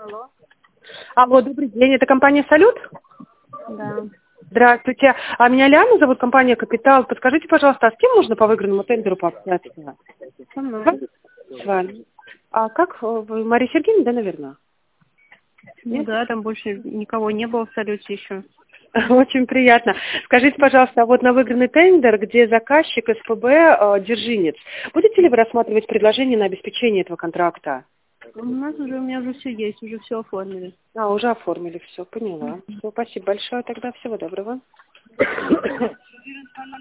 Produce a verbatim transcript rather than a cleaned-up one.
Алло. Алло, добрый день. Это компания «Салют»? Да. Здравствуйте. А меня Лиана зовут, компания «Капитал». Подскажите, пожалуйста, а с кем можно по выигранному тендеру пообщаться? Со мной. С вами. А как э, вы, Мария Сергеевна, да, наверное? Ну Нет? да, там больше никого не было в салюте еще. Очень приятно. Скажите, пожалуйста, а вот на выигранный тендер, где заказчик СПБ э, «Держинец», будете ли вы рассматривать предложение на обеспечение этого контракта? У нас уже, у меня уже все есть, уже все оформили. А, уже оформили все, поняла. Все, спасибо большое тогда, всего доброго.